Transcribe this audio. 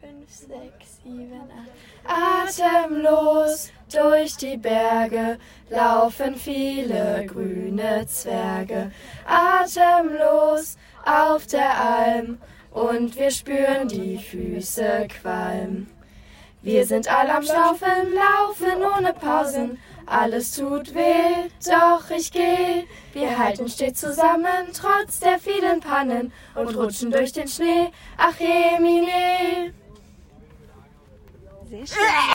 5, 6, 7, 8. Atemlos durch die Berge laufen viele grüne Zwerge. Atemlos auf der Alm und wir spüren die Füße qualm. Wir sind alle am Schlaufen, laufen ohne Pausen. Alles tut weh, doch ich geh. Wir halten stets zusammen, trotz der vielen Pannen und rutschen durch den Schnee. Ach je, mine. Sehr schön.